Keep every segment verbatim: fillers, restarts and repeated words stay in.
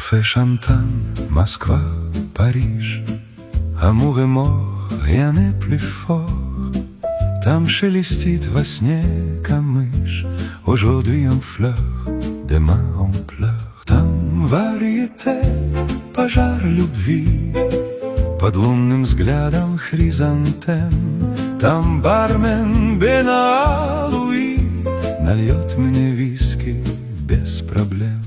Кафе Шантан, Москва, Париж, Амур et mort, rien n'est plus fort. Там шелестит во сне камыш, aujourd'hui en fleurs, demain en pleurs. Там варьете, пожар любви, под лунным взглядом хризантем. Там бармен Бена Луи нальет мне виски без проблем.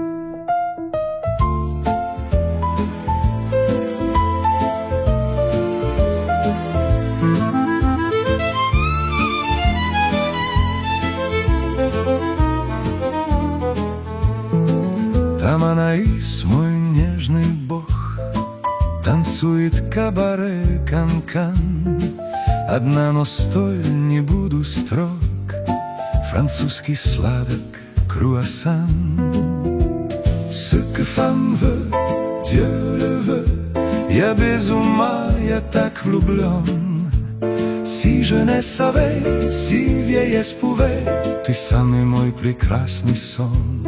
Там Анаис, мой нежный бог, танцует кабаре канкан. Одна, но столь не буду строг, французский сладок круассан. Ce que femme veut, Dieu le veut. Я без ума, я так влюблен. Si jeunesse savait, si vieillesse pouvait, ты самый мой прекрасный сон.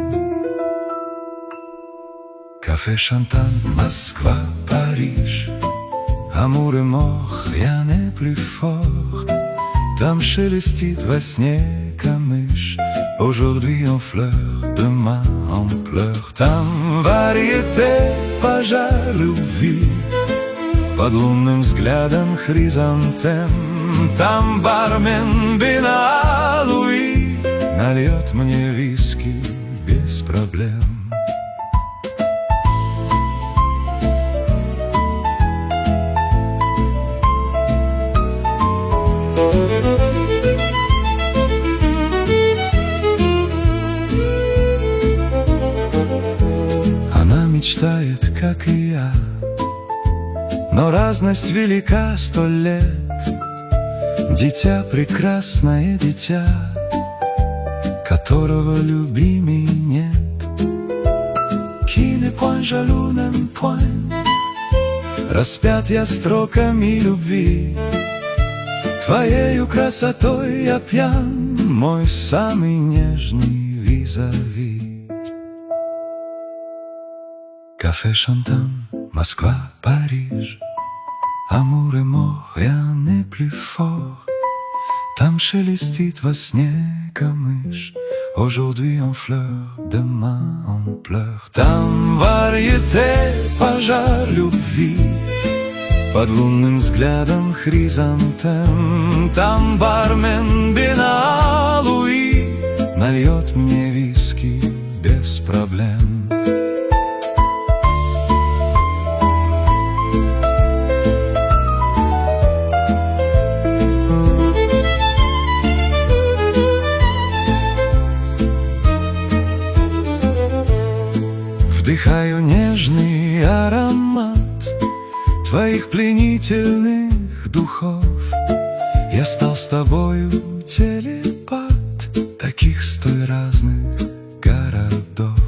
Кафе Шантан, Москва, Париж, Амур et mort, rien n'est plus fort. Там шелестит во сне камыш, aujourd'hui en fleurs, demain en pleurs. Там варьете, пожар любви, под лунным взглядом хризантем. Там бармен Бена Луи нальет мне виски без проблем. Она мечтает, как и я, но разность велика сто лет. Дитя, прекрасное дитя, которого любимей нет. Qui n'est point jaloux, n'aime point. Распят я строками любви, твоею красотой я пьян, мой самый нежный визави. Кафе Шантан, Москва, Париж, Амур et mort, rien n'est plus fort. Там шелестит во сне камыш, aujourd'hui en fleurs, demain en pleurs. Там варьете, пожар любви, под лунным взглядом хризантем. Там бармен Бена Луи нальет мне виски без проблем. Вдыхаю нежный аромат твоих пленительных духов. Я стал с тобою телепат таких сто разных городов.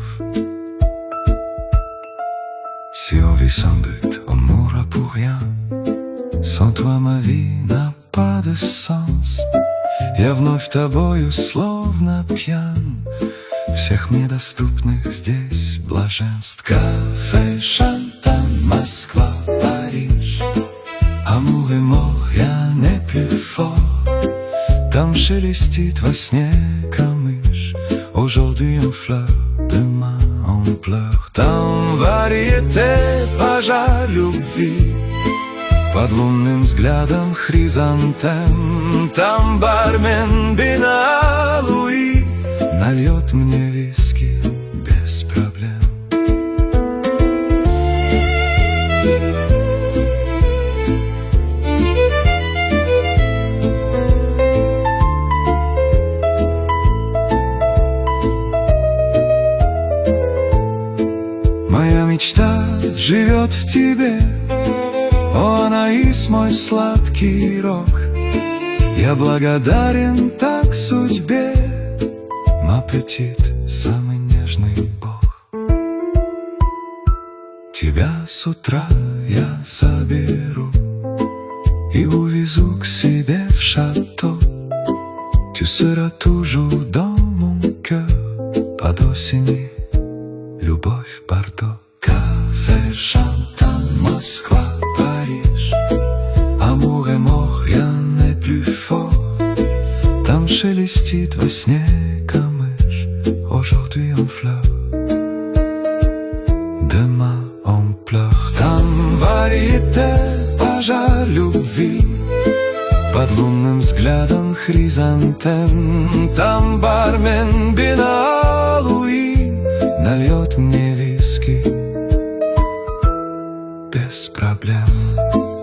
Si on vit sans but, on mourra pour rien. Sans toi ma vie n'a pas de sens. Я вновь тобою словно пьян, всех мне доступных здесь блаженств. Кафе Шантан, Москва, Париж, Амур et mort, rien n'est plus fort. Там шелестит во сне камыш, aujourd'hui en fleurs, demain en pleurs. Там варьете, пожар любви, под лунным взглядом хризантем. Там бармен Бена Луи нальет мне виски без проблем. Моя мечта живет в тебе, о, Анаис, мой сладкий рок. Я благодарен так судьбе, ma petite, самый нежный бог. Тебя с утра я заберу и увезу к себе в шато. Tu seras toujours dans mon cœur, pas d'ossigny, любовь Бардо. Москва, Париж, Амур et mort, rien n'est plus fort. Там шелестит во сне камыш, aujourd'hui en fleurs, demain on pleure. Там варьете пожар любви, под лунным взглядом хризантем. Там бармен бина Луи нальет мне виски без проблем.